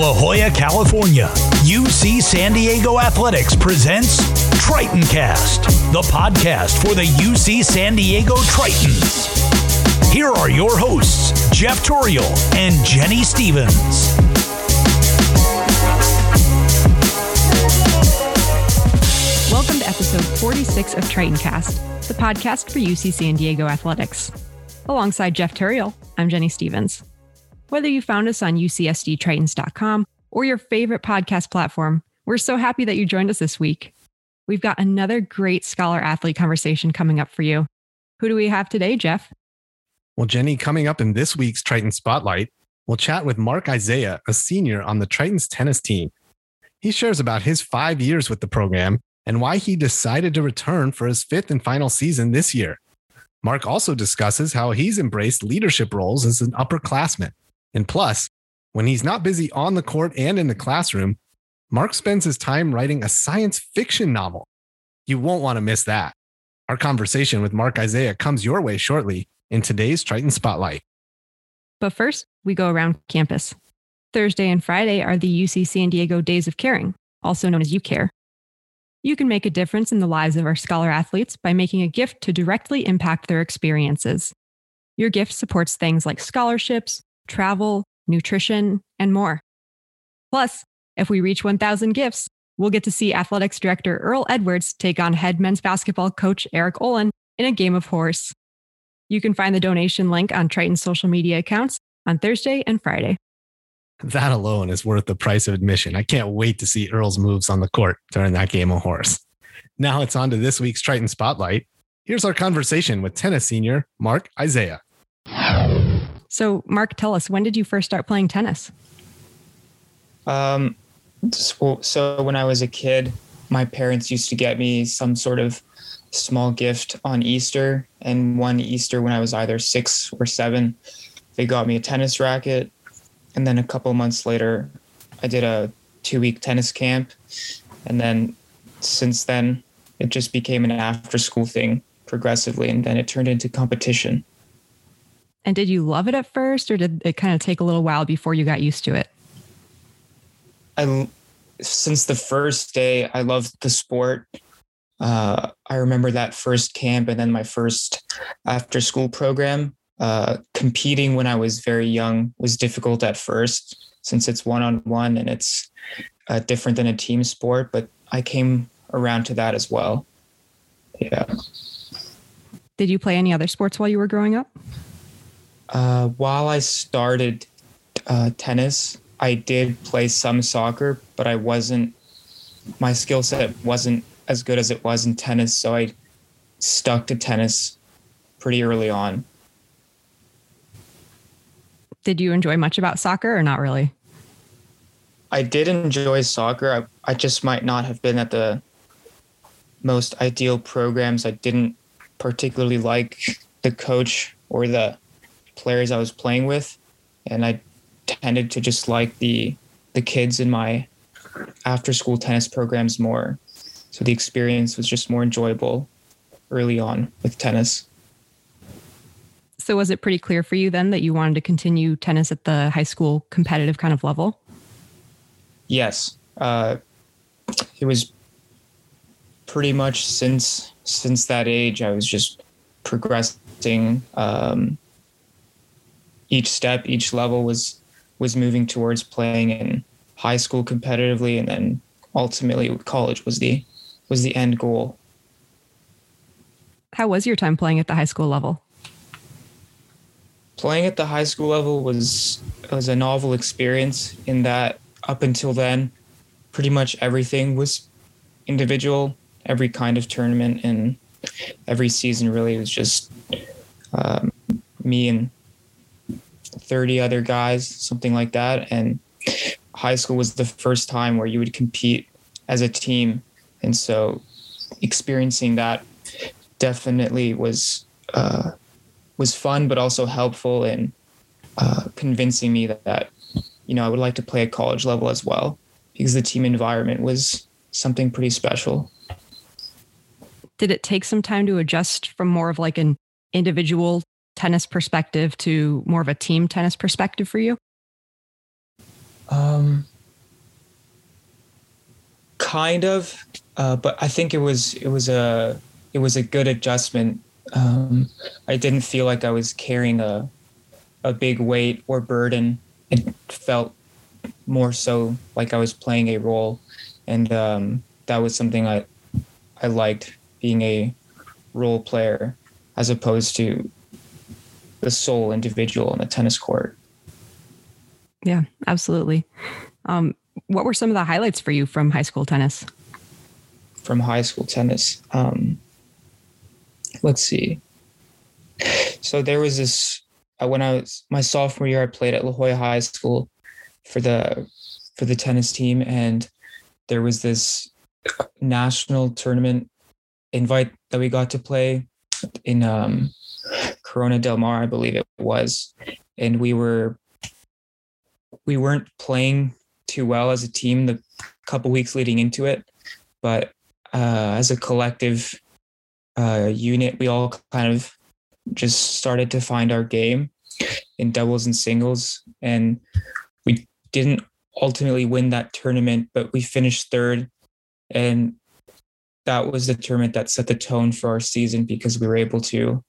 La Jolla, California, UC San Diego Athletics presents TritonCast, the podcast for the UC San Diego Tritons. Here are your hosts, Jeff Turiel and Jenny Stevens. Welcome to episode 46 of TritonCast, the podcast for UC San Diego Athletics. Alongside Jeff Turiel, I'm Jenny Stevens. Whether you found us on ucsdtritons.com or your favorite podcast platform, we're so happy that you joined us this week. We've got another great scholar-athlete conversation coming up for you. Who do we have today, Jeff? Well, Jenny, coming up in this week's Triton Spotlight, we'll chat with Mark Isaiah, a senior on the Tritons tennis team. He shares about his 5 years with the program and why he decided to return for his fifth and final season this year. Mark also discusses how he's embraced leadership roles as an upperclassman. And plus, when he's not busy on the court and in the classroom, Mark spends his time writing a science fiction novel. You won't want to miss that. Our conversation with Mark Isaiah comes your way shortly in today's Triton Spotlight. But first, we go around campus. Thursday and Friday are the UC San Diego Days of Caring, also known as UCare. You can make a difference in the lives of our scholar athletes by making a gift to directly impact their experiences. Your gift supports things like scholarships, travel, nutrition, and more. Plus, if we reach 1,000 gifts, we'll get to see athletics director Earl Edwards take on head men's basketball coach Eric Olin in a game of horse. You can find the donation link on Triton's social media accounts on Thursday and Friday. That alone is worth the price of admission. I can't wait to see Earl's moves on the court during that game of horse. Now it's on to this week's Triton Spotlight. Here's our conversation with tennis senior Mark Isaiah. So, Mark, tell us, when did you first start playing tennis? So when I was a kid, my parents used to get me some sort of small gift on Easter. And one Easter when I was either 6 or 7, they got me a tennis racket. And then a couple months later, I did a 2-week tennis camp. And then since then, it just became an after-school thing progressively. And then it turned into competition. And did you love it at first, or did it kind of take a little while before you got used to it? Since the first day, I loved the sport. I remember that first camp and then my first after-school program. Competing when I was very young was difficult at first since it's one-on-one and it's different than a team sport, but I came around to that as well. Yeah. Did you play any other sports while you were growing up? While I started tennis, I did play some soccer, but my skill set wasn't as good as it was in tennis, so I stuck to tennis pretty early on. Did you enjoy much about soccer or not really? I did enjoy soccer. I just might not have been at the most ideal programs. I didn't particularly like the coach or the players I was playing with, and I tended to just like the kids in my after-school tennis programs more. So the experience was just more enjoyable early on with tennis. So was it pretty clear for you then that you wanted to continue tennis at the high school competitive kind of level? Yes. It was pretty much since that age, I was just progressing. Each step, each level was moving towards playing in high school competitively, and then ultimately college was the end goal. How was your time playing at the high school level? Playing at the high school level was a novel experience in that up until then, pretty much everything was individual. Every kind of tournament and every season really was just me and 30 other guys, something like that. And high school was the first time where you would compete as a team. And so experiencing that definitely was fun, but also helpful in convincing me that I would like to play at college level as well, because the team environment was something pretty special. Did it take some time to adjust from more of like an individual tennis perspective to more of a team tennis perspective for you? kind of, but I think it was a good adjustment. I didn't feel like I was carrying a big weight or burden. It felt more so like I was playing a role, and that was something I liked, being a role player as opposed to the sole individual on the tennis court. Yeah, absolutely. What were some of the highlights for you from high school tennis? From high school tennis, let's see. So there was this, when I was my sophomore year, I played at La Jolla High School for the tennis team, and there was this national tournament invite that we got to play in Corona del Mar, I believe it was, and we weren't playing too well as a team the couple weeks leading into it, but as a collective unit, we all kind of just started to find our game in doubles and singles, and we didn't ultimately win that tournament, but we finished third, and that was the tournament that set the tone for our season, because we were able to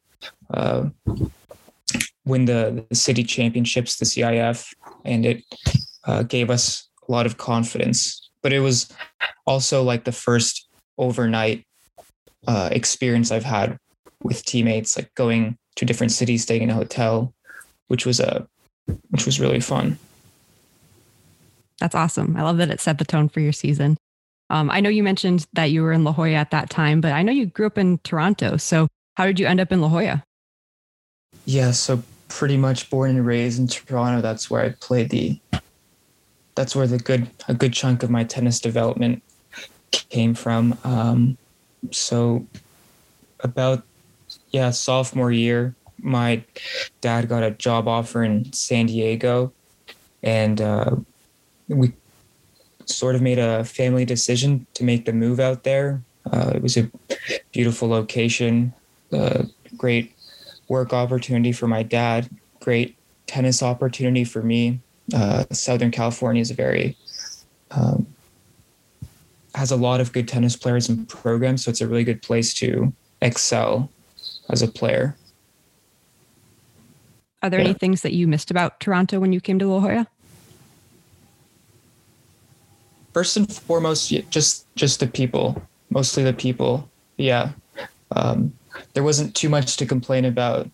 win the city championships, the CIF, and it gave us a lot of confidence. But it was also like the first overnight experience I've had with teammates, like going to different cities, staying in a hotel, which was really fun. That's awesome. I love that it set the tone for your season. I know you mentioned that you were in La Jolla at that time, but I know you grew up in Toronto. So how did you end up in La Jolla? Yeah, so pretty much born and raised in Toronto. That's where I played that's where a good chunk of my tennis development came from. So about, sophomore year, my dad got a job offer in San Diego, and we sort of made a family decision to make the move out there. It was a beautiful location, great work opportunity for my dad, great tennis opportunity for me. Southern California is has a lot of good tennis players and programs, so it's a really good place to excel as a player. Are there any things that you missed about Toronto when you came to La Jolla? First and foremost, just the people, mostly the people. Yeah. There wasn't too much to complain about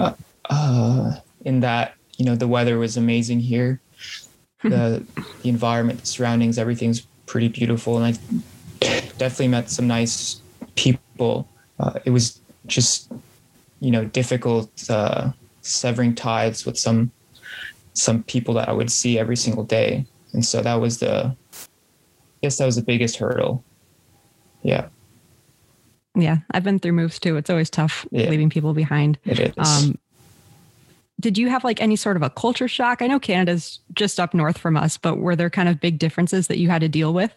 in that, the weather was amazing here. The environment, the surroundings, everything's pretty beautiful. And I definitely met some nice people. It was just, difficult severing ties with some people that I would see every single day. And so that was the biggest hurdle. Yeah. Yeah. I've been through moves too. It's always tough leaving people behind. It is. Did you have like any sort of a culture shock? I know Canada's just up north from us, but were there kind of big differences that you had to deal with?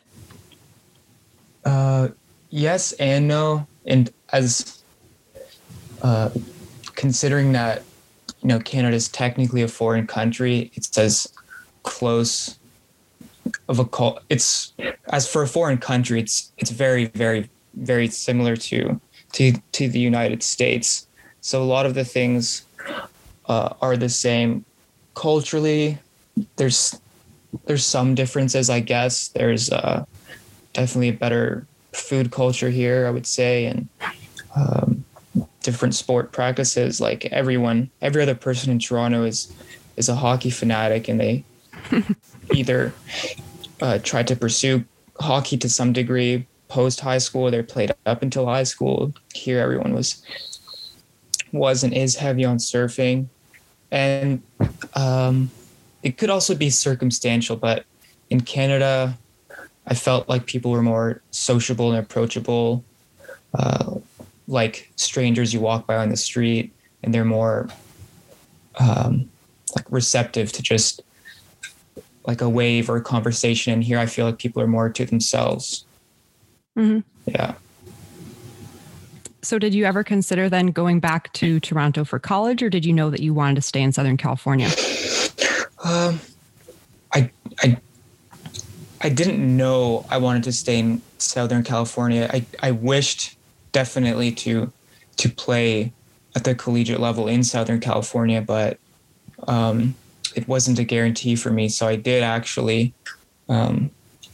Yes and no. And as considering that, Canada is technically a foreign country, it's as close of a it's as for a foreign country, it's very, very, very similar to the United States. So a lot of the things are the same. Culturally, there's some differences, I guess. There's definitely a better food culture here, I would say, and different sport practices. Like every other person in Toronto is a hockey fanatic, and they either try to pursue hockey to some degree post high school. They played up until high school. Here, everyone was and is heavy on surfing, and it could also be circumstantial. But in Canada, I felt like people were more sociable and approachable, like strangers you walk by on the street, and they're more like receptive to just like a wave or a conversation. And here I feel like people are more to themselves. Mm-hmm. Yeah. So did you ever consider then going back to Toronto for college, or did you know that you wanted to stay in Southern California? I I didn't know I wanted to stay in Southern California. I wished definitely to play at the collegiate level in Southern California, but it wasn't a guarantee for me. So I did actually, when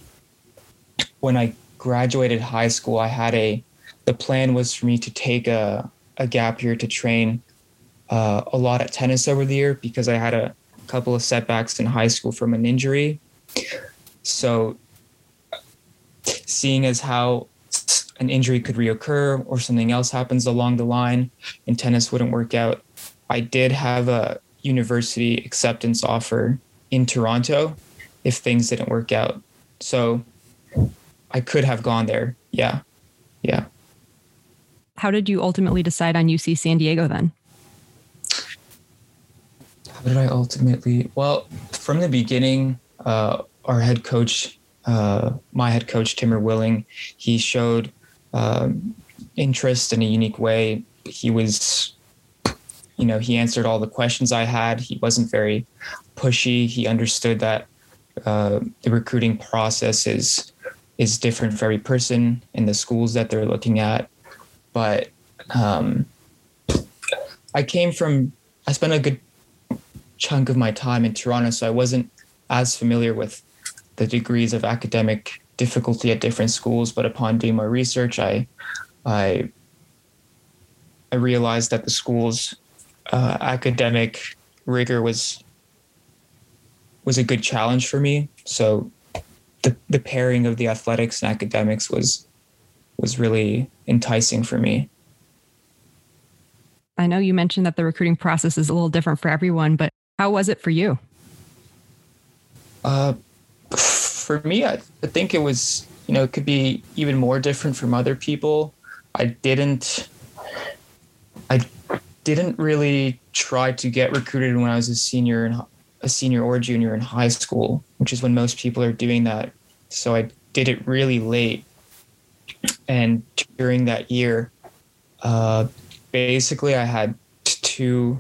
I graduated high school, the plan was for me to take a gap year to train a lot at tennis over the year, because I had a couple of setbacks in high school from an injury. So seeing as how an injury could reoccur or something else happens along the line and tennis wouldn't work out, I did have a university acceptance offer in Toronto if things didn't work out. So I could have gone there. Yeah. How did you ultimately decide on UC San Diego then? How did I ultimately? Well, from the beginning, our head coach, my head coach, Timur Willing, he showed interest in a unique way. He was, he answered all the questions I had. He wasn't very pushy. He understood that the recruiting process is different for every person and the schools that they're looking at. But I spent a good chunk of my time in Toronto, so I wasn't as familiar with the degrees of academic difficulty at different schools. But upon doing my research, I realized that the school's academic rigor was a good challenge for me. So the pairing of the athletics and academics was really enticing for me. I know you mentioned that the recruiting process is a little different for everyone, but how was it for you? For me, I think it was, it could be even more different from other people. I didn't really try to get recruited when I was a senior or junior in high school, which is when most people are doing that. So I did it really late. And during that year, basically I had two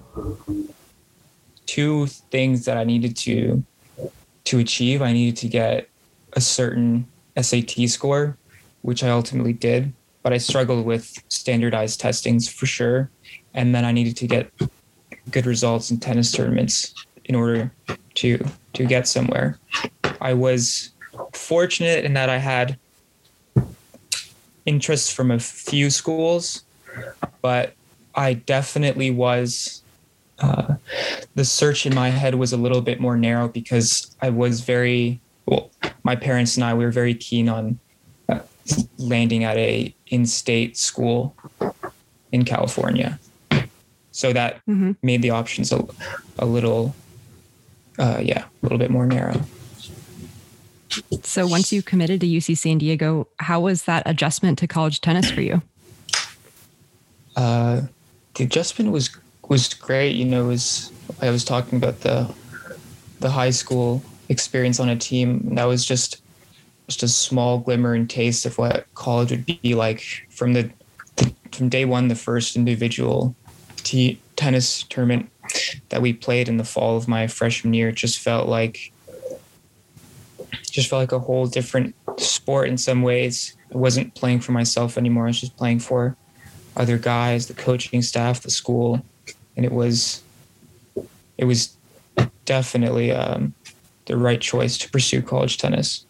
things that I needed to achieve. I needed to get a certain SAT score, which I ultimately did, but I struggled with standardized testings for sure. And then I needed to get good results in tennis tournaments in order to get somewhere. I was fortunate in that I had interest from a few schools, but I definitely was, the search in my head was a little bit more narrow, because I was my parents and we were very keen on landing at a in-state school in California. So that made the options a little bit more narrow. So once you committed to UC San Diego, how was that adjustment to college tennis for you? The adjustment was great. I was talking about the high school experience on a team. That was just a small glimmer and taste of what college would be like. From day one, the first individual tennis tournament that we played in the fall of my freshman year just felt like a whole different sport in some ways. I wasn't playing for myself anymore. I was just playing for other guys, the coaching staff, the school. And it was definitely the right choice to pursue college tennis.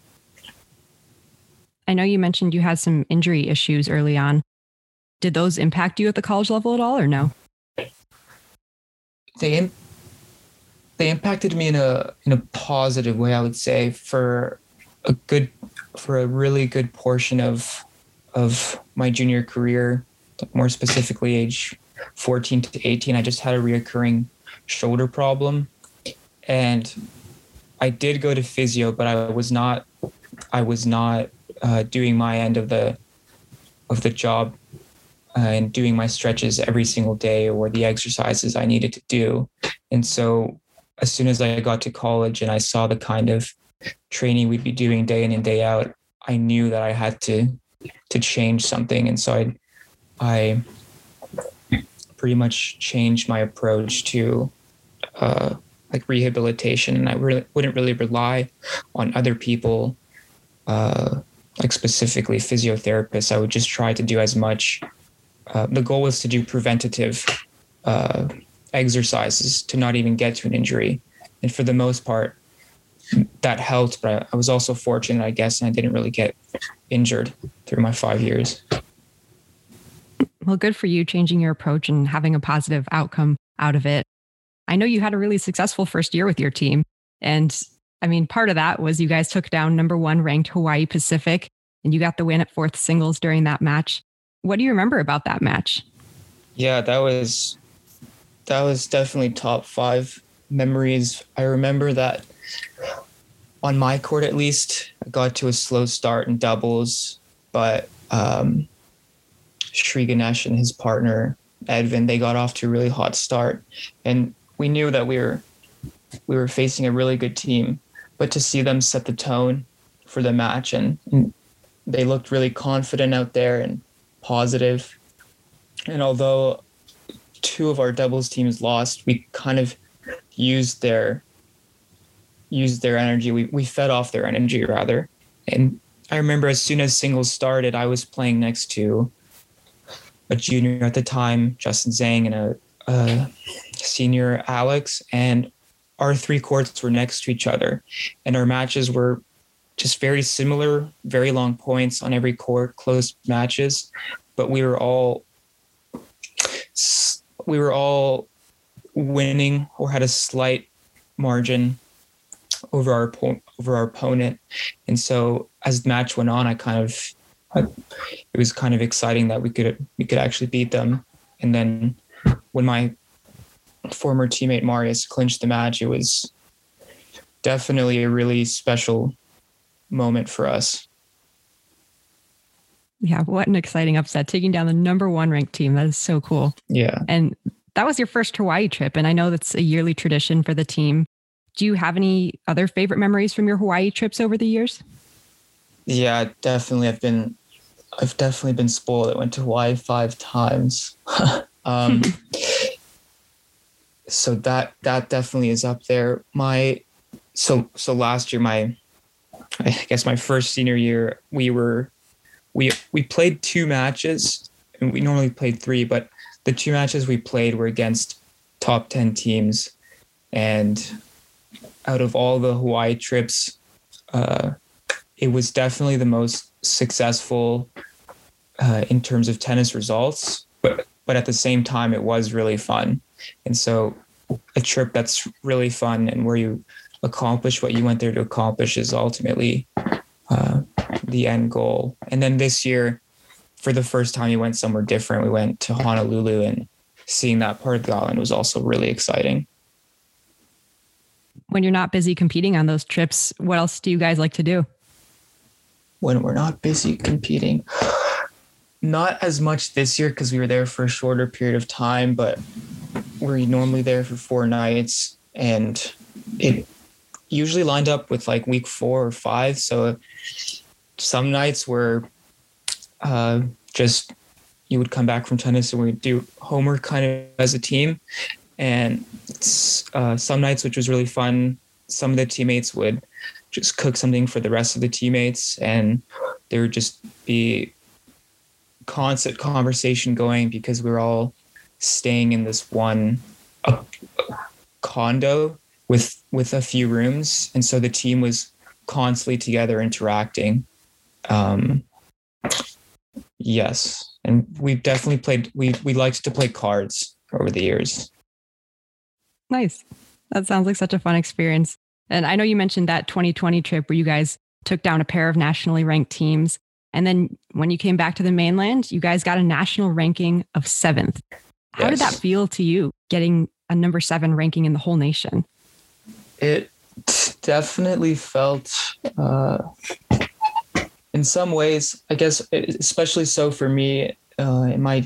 I know you mentioned you had some injury issues early on. Did those impact you at the college level at all, or no? They impacted me in a positive way, I would say, for a really good portion of my junior career, more specifically age 14 to 18. I just had a reoccurring shoulder problem, and I did go to physio, but I was not doing my end of the job and doing my stretches every single day or the exercises I needed to do. And so as soon as I got to college and I saw the kind of training we'd be doing day in and day out, I knew that I had to change something. And so I pretty much changed my approach to rehabilitation. And I wouldn't really rely on other people like specifically physiotherapists, I would just try to do as much. The goal was to do preventative exercises to not even get to an injury. And for the most part, that helped, but I was also fortunate, I guess, and I didn't really get injured through my 5 years. Well, good for you changing your approach and having a positive outcome out of it. I know you had a really successful first year with your team. And I mean, part of that was you guys took down number 1 ranked Hawaii Pacific, and you got the win at 4th singles during that match. What do you remember about that match? Yeah, that was definitely top 5 memories. I remember that on my court, at least, I got to a slow start in doubles, but Sri Ganesh and his partner, Edvin, they got off to a really hot start. And we knew that we were facing a really good team, but to see them set the tone for the match, and they looked really confident out there and positive. And although 2 of our doubles teams lost, we kind of used their energy. We fed off their energy, rather. And I remember as soon as singles started, I was playing next to a junior at the time, Justin Zhang, and a senior, Alex, and our 3 courts were next to each other. And our matches were just very similar, very long points on every court, close matches. But we were all winning or had a slight margin over our opponent. And so as the match went on, it was kind of exciting that we could actually beat them. And then when my former teammate Marius clinched the match, it was definitely a really special moment for us. Yeah, what an exciting upset, taking down the number 1 ranked team. That is so cool. Yeah. And that was your first Hawaii trip, and I know that's a yearly tradition for the team. Do you have any other favorite memories from your Hawaii trips over the years? Yeah, definitely. I've definitely been spoiled. I went to Hawaii 5 times. So that definitely is up there. So last year, I guess my first senior year, we played 2 matches, and we normally played 3, but the 2 matches we played were against top 10 teams. And out of all the Hawaii trips, it was definitely the most successful in terms of tennis results, but at the same time, it was really fun. And so a trip that's really fun and where you accomplish what you went there to accomplish is ultimately the end goal. And then this year, for the first time, we went somewhere different. We went to Honolulu, and seeing that part of the island was also really exciting. When you're not busy competing on those trips, what else do you guys like to do? When we're not busy competing, not as much this year because we were there for a shorter period of time, but we're normally there for 4 nights, and it usually lined up with like week 4 or 5. So some nights were just you would come back from tennis and we'd do homework kind of as a team. And some nights, which was really fun, some of the teammates would just cook something for the rest of the teammates, and there would just be constant conversation going because we were all staying in this one condo with a few rooms. And so the team was constantly together interacting. Yes. And we've definitely played, we liked to play cards over the years. Nice. That sounds like such a fun experience. And I know you mentioned that 2020 trip where you guys took down a pair of nationally ranked teams. And then when you came back to the mainland, you guys got a national ranking of 7th. How did that feel to you, getting a number 7 ranking in the whole nation? It definitely felt, in some ways, I guess, especially so for me, in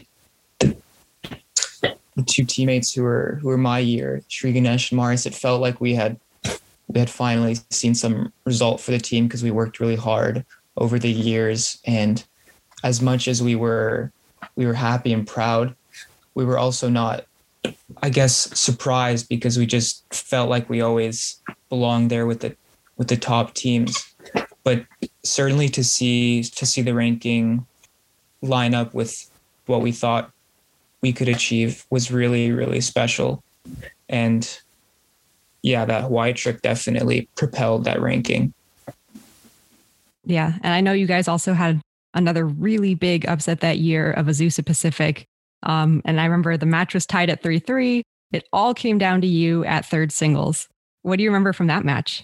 the 2 teammates who were my year, Sri Ganesh and Marius, it felt like we had finally seen some result for the team because we worked really hard over the years. And as much as we were happy and proud, we were also not, I guess, surprised because we just felt like we always belonged there with the top teams. But certainly to see the ranking line up with what we thought we could achieve was really, really special. And yeah, that Hawaii trip definitely propelled that ranking. Yeah. And I know you guys also had another really big upset that year of Azusa Pacific. And I remember the match was tied at 3-3. It all came down to you at third singles. What do you remember from that match?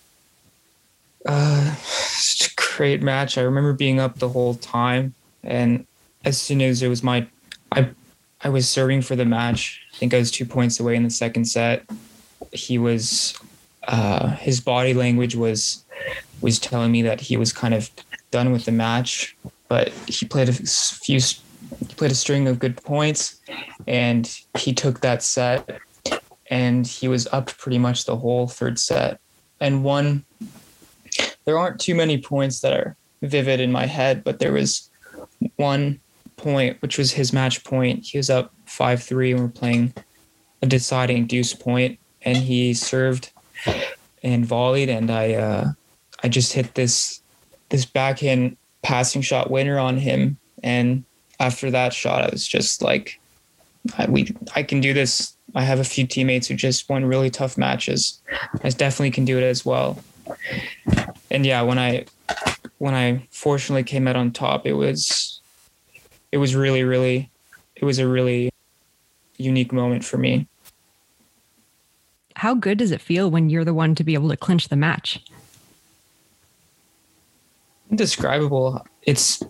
Such a great match. I remember being up the whole time. And as soon as it was I was serving for the match. I think I was 2 points away in the second set. He was, his body language was telling me that he was kind of done with the match, but he played a string of good points, and he took that set, and he was up pretty much the whole third set and won. There aren't too many points that are vivid in my head, but there was one point, which was his match point. He was up 5-3 and we're playing a deciding deuce point, and he served and volleyed, and I just hit this backhand passing shot winner on him. And after that shot, I was just like, I can do this. I have a few teammates who just won really tough matches. I definitely can do it as well. And yeah, when I fortunately came out on top, it was a really unique moment for me. How good does it feel when you're the one to be able to clinch the match? Indescribable. It's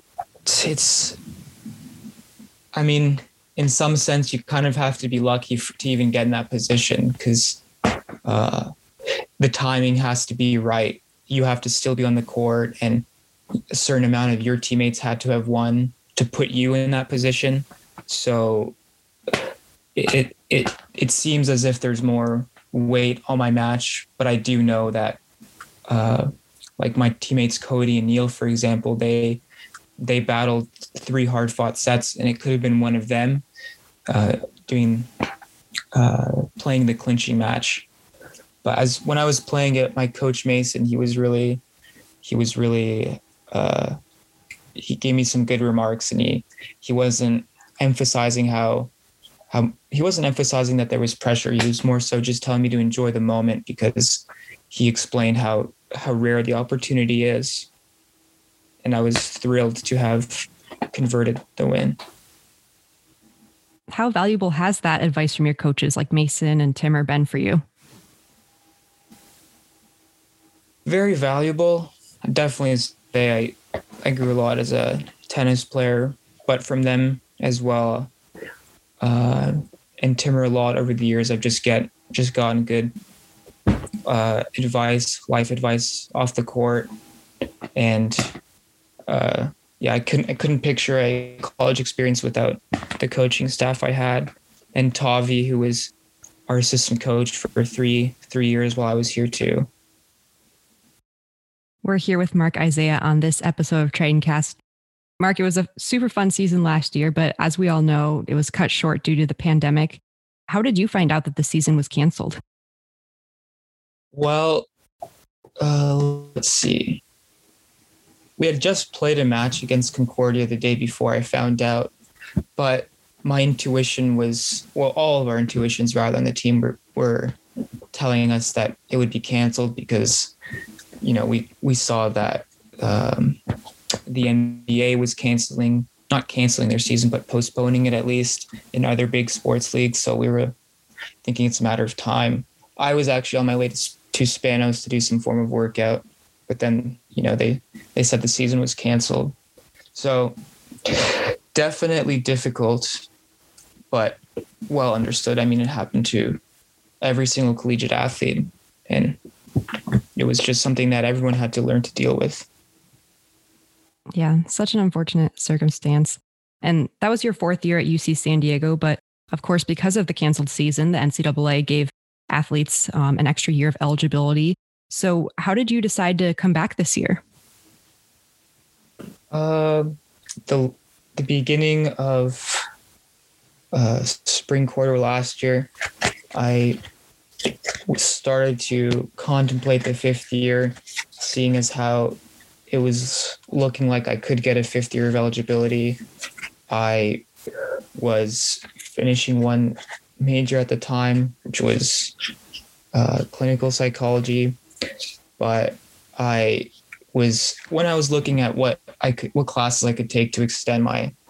I mean, in some sense, you kind of have to be lucky to even get in that position, because the timing has to be right. You have to still be on the court, and a certain amount of your teammates had to have won to put you in that position. So it seems as if there's more weight on my match, but I do know that like my teammates Cody and Neil, for example, they battled 3 hard-fought sets, and it could have been one of them playing the clinching match. But when I was playing it, my coach Mason, he gave me some good remarks, and he wasn't emphasizing that there was pressure. He was more so just telling me to enjoy the moment, because he explained how rare the opportunity is. And I was thrilled to have converted the win. How valuable has that advice from your coaches like Mason and Timmer been for you? Very valuable. Definitely say I grew a lot as a tennis player, but from them as well. And Timmer a lot over the years. I've just gotten good life advice off the court. And I couldn't picture a college experience without the coaching staff I had, and Tavi, who was our assistant coach for three years while I was here too. We're here with Mark Isaiah on this episode of TritonCast. Mark, it was a super fun season last year, but as we all know, it was cut short due to the pandemic. How did you find out that the season was canceled? Well, let's see. We had just played a match against Concordia the day before I found out, but my intuition was, all of our intuitions rather on the team were telling us that it would be canceled, because, we saw that the NBA was not canceling their season, but postponing it at least in other big sports leagues. So we were thinking it's a matter of time. I was actually on my way to Spanos to do some form of workout, but then, they said the season was canceled. So definitely difficult, but well understood. I mean, it happened to every single collegiate athlete, and it was just something that everyone had to learn to deal with. Yeah, such an unfortunate circumstance. And that was your 4th year at UC San Diego. But of course, because of the canceled season, the NCAA gave athletes an extra year of eligibility. So how did you decide to come back this year? The beginning of spring quarter last year, I started to contemplate the 5th year, seeing as how it was looking like I could get a fifth year of eligibility. I was finishing one major at the time, which was clinical psychology. But when I was looking at what classes I could take to extend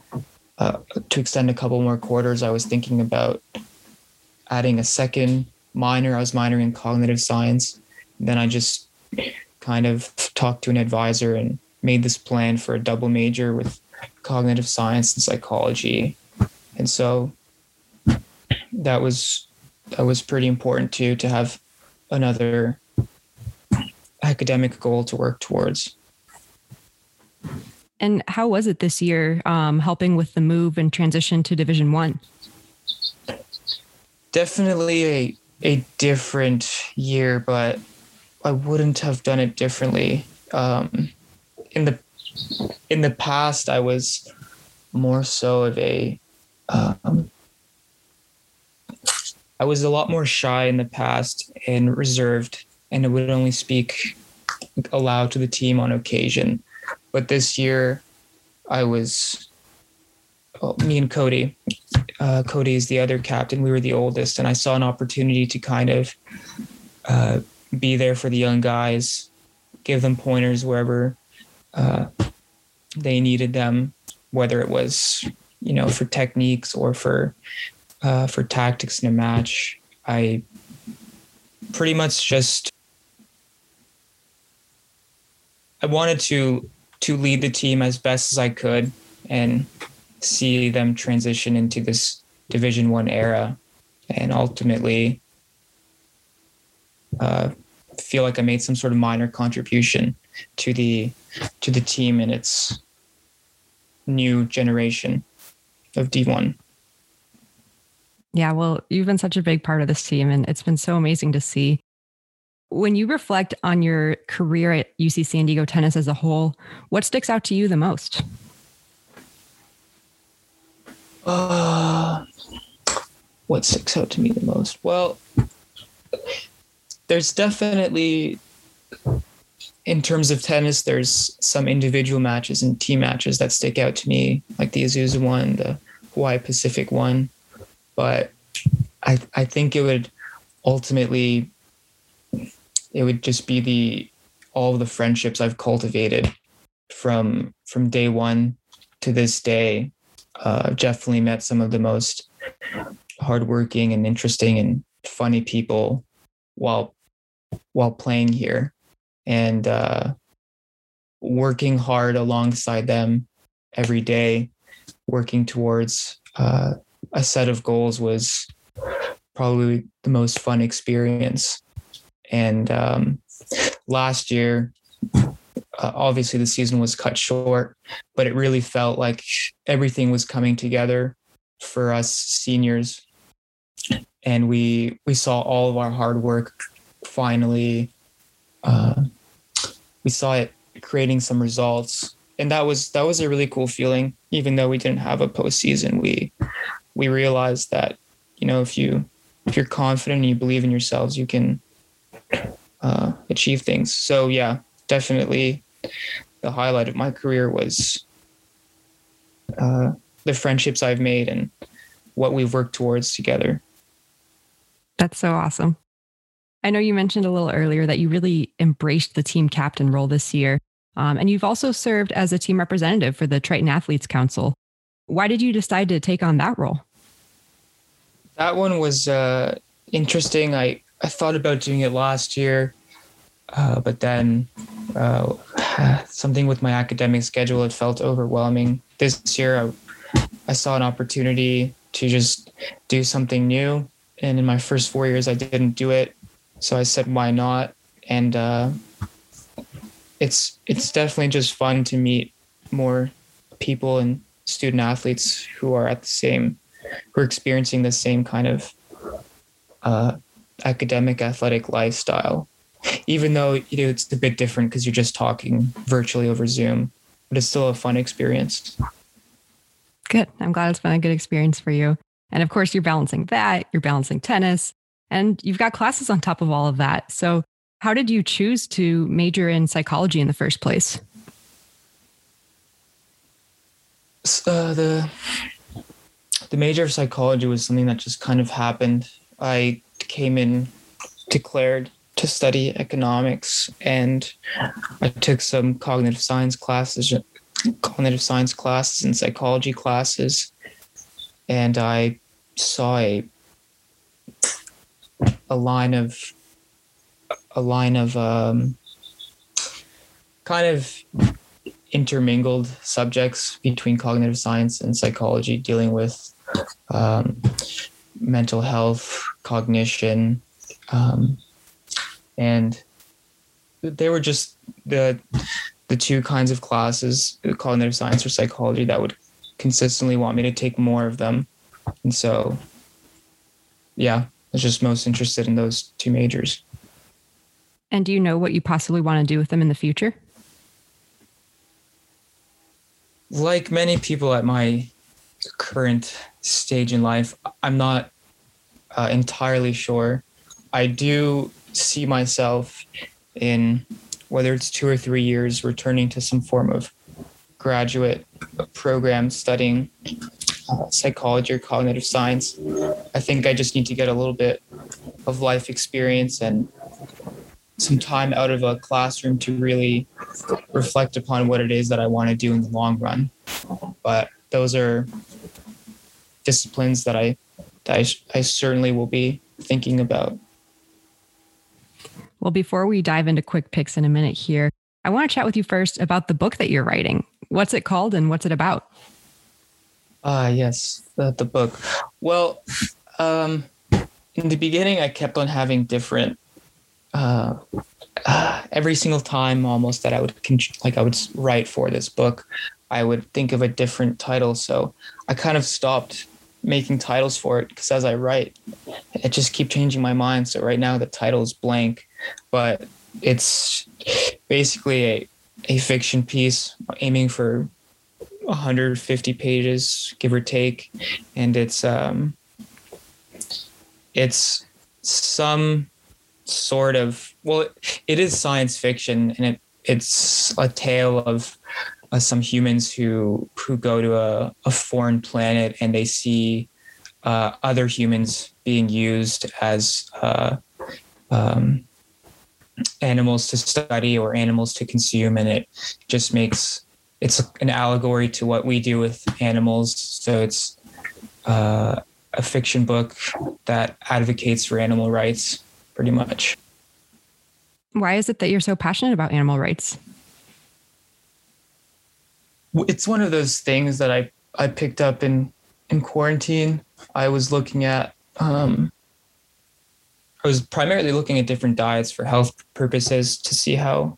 a couple more quarters, I was thinking about adding a second minor. I was minoring in cognitive science. Then I just kind of talked to an advisor and made this plan for a double major with cognitive science and psychology. And so that was pretty important too, to have another academic goal to work towards. And how was it this year, helping with the move and transition to Division I? Definitely a different year, but I wouldn't have done it differently. In the past, I was more so of I was a lot more shy in the past and reserved, and I would only speak aloud to the team on occasion. But this year, me and Cody. Cody is the other captain. We were the oldest, and I saw an opportunity to kind of be there for the young guys, give them pointers wherever they needed them, whether it was, for techniques or for tactics in a match. I pretty much I wanted to lead the team as best as I could and see them transition into this Division I era, and ultimately feel like I made some sort of minor contribution to the team and its new generation of D1. Yeah, well, you've been such a big part of this team, and it's been so amazing to see. When you reflect on your career at UC San Diego Tennis as a whole, what sticks out to you the most? What sticks out to me the most? Well, there's definitely, in terms of tennis, there's some individual matches and team matches that stick out to me, like the Azusa one, the Hawaii Pacific one. But I think it would just be all of the friendships I've cultivated from day one to this day. I've definitely met some of the most hardworking and interesting and funny people while playing here, and working hard alongside them every day, working towards a set of goals was probably the most fun experience. And last year, obviously the season was cut short, but it really felt like everything was coming together for us seniors. And we saw all of our hard work finally. We saw it creating some results. And that was a really cool feeling. Even though we didn't have a postseason, we realized that, if you're confident and you believe in yourselves, you can achieve things. So yeah, definitely the highlight of my career was the friendships I've made and what we've worked towards together. That's so awesome. I know you mentioned a little earlier that you really embraced the team captain role this year. And you've also served as a team representative for the Triton Athletes Council. Why did you decide to take on that role? That one was interesting. I thought about doing it last year, but then something with my academic schedule, it felt overwhelming. This year, I saw an opportunity to just do something new. And in my first 4 years, I didn't do it. So I said, why not? And it's definitely just fun to meet more people and student athletes who are experiencing the same kind of academic athletic lifestyle, even though it's a bit different because you're just talking virtually over Zoom, but it's still a fun experience. Good. I'm glad it's been a good experience for you. And of course, you're balancing tennis, and you've got classes on top of all of that. So how did you choose to major in psychology in the first place? The major of psychology was something that just kind of happened. I came in declared to study economics, and I took some cognitive science classes and psychology classes, and I saw a line of kind of intermingled subjects between cognitive science and psychology, dealing with mental health, cognition, and they were just the two kinds of classes, cognitive science or psychology, that would consistently want me to take more of them. And so, yeah, I was just most interested in those two majors. And do you know what you possibly want to do with them in the future? Like many people at my current stage in life, I'm not entirely sure. I do see myself in, whether it's 2 or 3 years, returning to some form of graduate program studying psychology or cognitive science. I think I just need to get a little bit of life experience and some time out of a classroom to really reflect upon what it is that I want to do in the long run. But those are disciplines that I certainly will be thinking about. Well, before we dive into quick picks in a minute here, I want to chat with you first about the book that you're writing. What's it called and what's it about? Yes, the book. Well, in the beginning, I kept on having different, every single time almost that I would write for this book, I would think of a different title. So I kind of stopped making titles for it, because as I write, I just keep changing my mind. So right now the title is blank, but it's basically a fiction piece aiming for 150 pages, give or take. And it's some sort of, well, it is science fiction, and it's a tale of some humans who go to a foreign planet, and they see other humans being used as animals to study or animals to consume, and it's an allegory to what we do with animals. So it's a fiction book that advocates for animal rights, pretty much. Why is it that you're so passionate about animal rights? It's one of those things that I picked up in quarantine. I was looking at, I was primarily looking at different diets for health purposes to see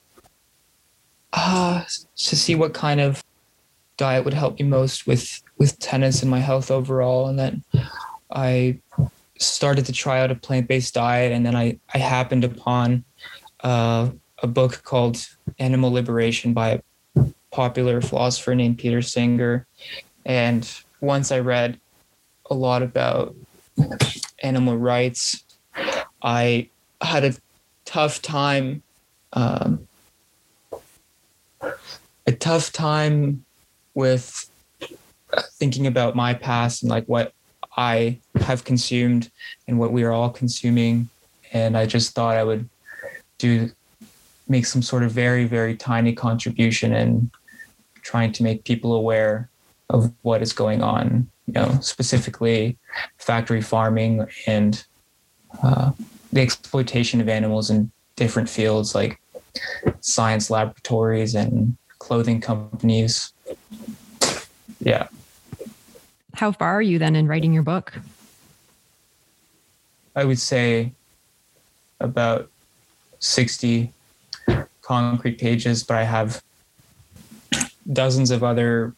what kind of diet would help me most with tennis and my health overall. And then I started to try out a plant-based diet, and then I happened upon a book called Animal Liberation by a popular philosopher named Peter Singer. And once I read a lot about animal rights, I had a tough time with thinking about my past and like what I have consumed and what we are all consuming. And I just thought I would make some sort of very, very tiny contribution in trying to make people aware of what is going on, specifically factory farming and the exploitation of animals in different fields like science laboratories and clothing companies. Yeah. How far are you then in writing your book? I would say about 60 concrete pages, but I have dozens of other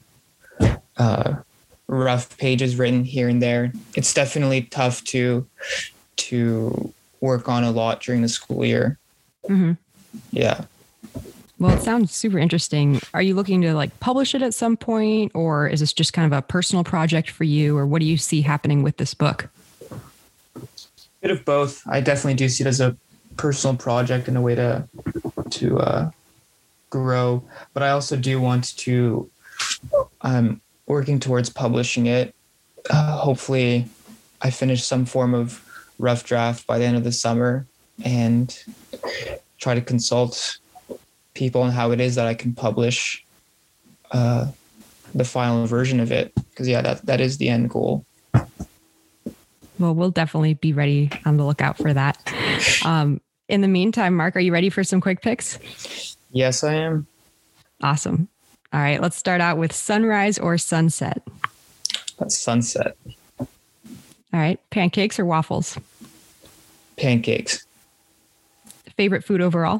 rough pages written here and there. It's definitely tough to work on a lot during the school year. Mm-hmm. Yeah. Well, it sounds super interesting. Are you looking to publish it at some point, or is this just kind of a personal project for you, or what do you see happening with this book? A bit of both. I definitely do see it as a personal project and a way to grow, but I also do want to working towards publishing it. Hopefully I finish some form of rough draft by the end of the summer and try to consult people on how it is that I can publish the final version of it. Because that is the end goal. Well, we'll definitely be ready on the lookout for that. In the meantime, Mark, are you ready for some quick picks? Yes, I am. Awesome. All right, let's start out with sunrise or sunset. That's sunset. All right, pancakes or waffles? Pancakes. Favorite food overall?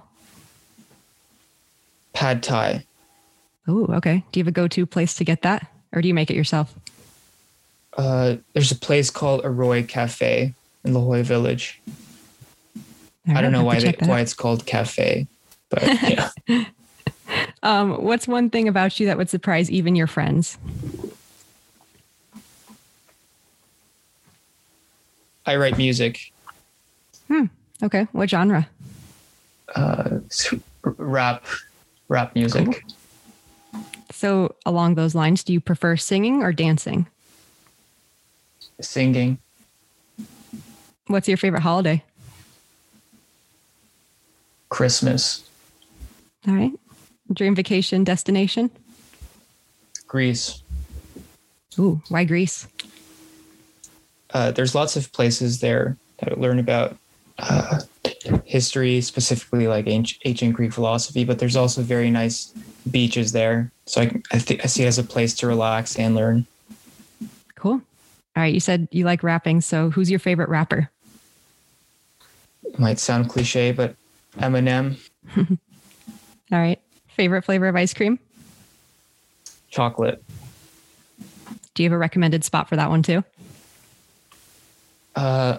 Pad Thai. Oh, okay. Do you have a go-to place to get that, or do you make it yourself? There's a place called Aroy Cafe in La Jolla Village. Right, I don't know why it's called cafe, but yeah. What's one thing about you that would surprise even your friends? I write music. Okay. What genre? Rap music. Cool. So along those lines, do you prefer singing or dancing? Singing. What's your favorite holiday? Christmas. All right. Dream vacation destination? Greece. Ooh, why Greece? There's lots of places there that I learn about history, specifically like ancient Greek philosophy, but there's also very nice beaches there. So I see it as a place to relax and learn. Cool. All right. You said you like rapping. So who's your favorite rapper? It might sound cliche, but Eminem. All right. Favorite flavor of ice cream? Chocolate. Do you have a recommended spot for that one too? I'm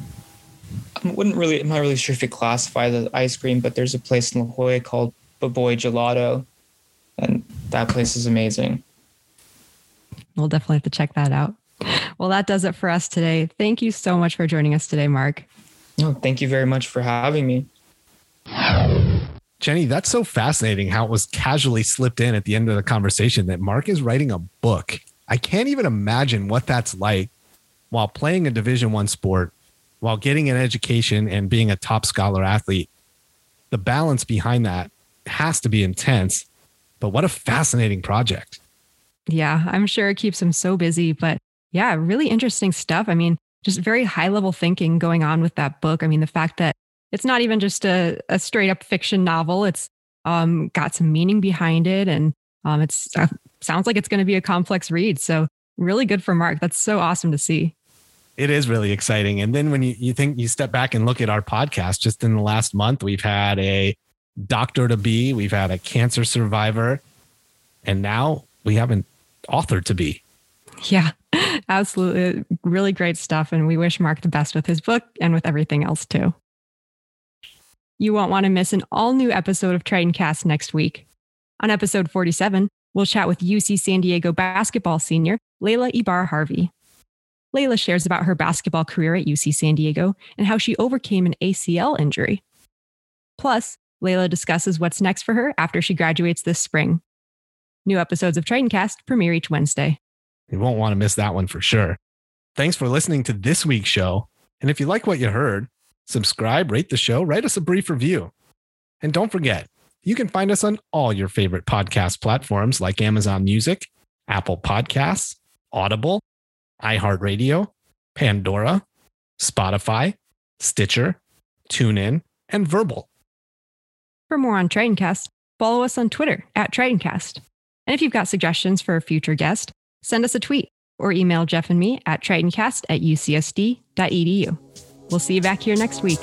not really sure if it classifies as ice cream, but there's a place in La Jolla called Baboy Gelato, and that place is amazing. We'll definitely have to check that out. Well, that does it for us today. Thank you so much for joining us today, Mark. No, thank you very much for having me. Jenny, that's so fascinating how it was casually slipped in at the end of the conversation that Mark is writing a book. I can't even imagine what that's like while playing a Division I sport, while getting an education and being a top scholar athlete. The balance behind that has to be intense, but what a fascinating project. Yeah, I'm sure it keeps him so busy, but yeah, really interesting stuff. I mean, just very high level thinking going on with that book. I mean, the fact that it's not even just a straight up fiction novel. It's got some meaning behind it. And it's sounds like it's going to be a complex read. So really good for Mark. That's so awesome to see. It is really exciting. And then when you step back and look at our podcast, just in the last month, we've had a doctor-to-be, we've had a cancer survivor, and now we have an author-to-be. Yeah, absolutely. Really great stuff. And we wish Mark the best with his book and with everything else too. You won't want to miss an all-new episode of TritonCast next week. On episode 47, we'll chat with UC San Diego basketball senior Layla Ibarra-Harvey. Layla shares about her basketball career at UC San Diego and how she overcame an ACL injury. Plus, Layla discusses what's next for her after she graduates this spring. New episodes of TritonCast premiere each Wednesday. You won't want to miss that one for sure. Thanks for listening to this week's show. And if you like what you heard, subscribe, rate the show, write us a brief review. And don't forget, you can find us on all your favorite podcast platforms like Amazon Music, Apple Podcasts, Audible, iHeartRadio, Pandora, Spotify, Stitcher, TuneIn, and Verbal. For more on TritonCast, follow us on Twitter @TritonCast. And if you've got suggestions for a future guest, send us a tweet or email Jeff and me at tritoncast@ucsd.edu. We'll see you back here next week.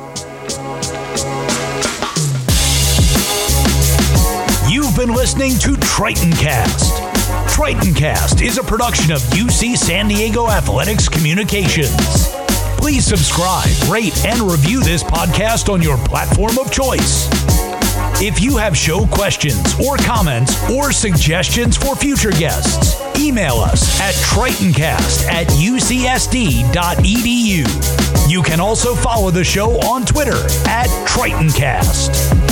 You've been listening to TritonCast. TritonCast is a production of UC San Diego Athletics Communications. Please subscribe, rate, and review this podcast on your platform of choice. If you have show questions or comments or suggestions for future guests, email us at tritoncast@ucsd.edu. You can also follow the show on Twitter @TritonCast.